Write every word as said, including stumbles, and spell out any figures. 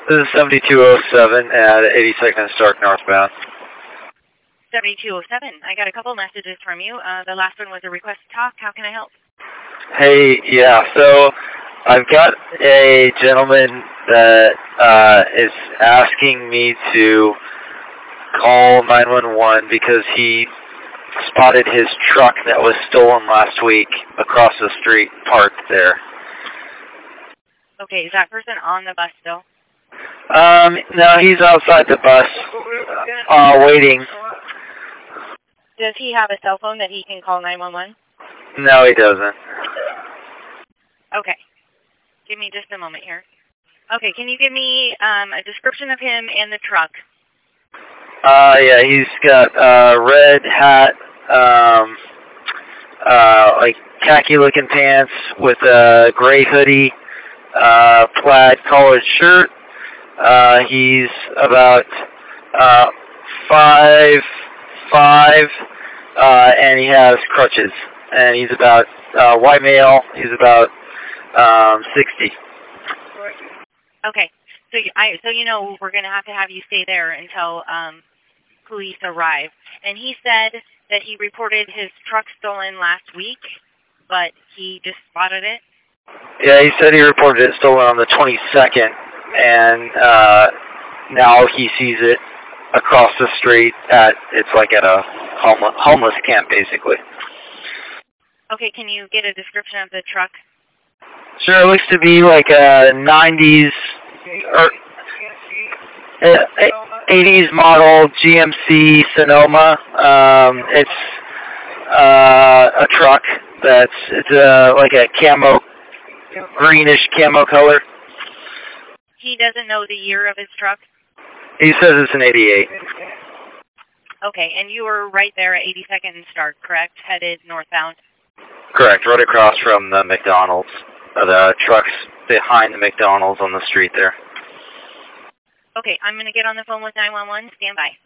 This is seventy-two oh seven at eighty-second and Stark northbound. seventy-two oh seven. I got a couple messages from you. Uh, the last one was a request to talk. How can I help? Hey, yeah, so I've got a gentleman that uh, is asking me to call nine one one because he spotted his truck that was stolen last week across the street parked there. Okay, is that person on the bus still? Um, no, he's outside the bus, uh, waiting. Does he have a cell phone that he can call nine one one? No, he doesn't. Okay. Give me just a moment here. Okay, can you give me um, a description of him and the truck? Uh, yeah, he's got a uh, red hat, um, uh, like khaki-looking pants with a gray hoodie, uh, plaid collared shirt. Uh, he's about uh, five five, uh, and he has crutches. And he's about uh, white male. He's about um, sixty. Okay, so you, I so you know we're gonna have to have you stay there until um, police arrive. And he said that he reported his truck stolen last week, but he just spotted it. Yeah, he said he reported it stolen on the twenty-second, and uh, now he sees it across the street at, it's like at a homeless, homeless camp, basically. Okay, can you get a description of the truck? Sure, it looks to be like a nineties or eighties model G M C Sonoma. Um, it's uh, a truck that's, it's a, like a camo, greenish camo color. He doesn't know the year of his truck? He says it's an eighty-eight. Okay, and you were right there at eighty-second and Stark, correct? Headed northbound? Correct, right across from the McDonald's. Uh, the truck's behind the McDonald's on the street there. Okay, I'm going to get on the phone with nine one one. Stand by.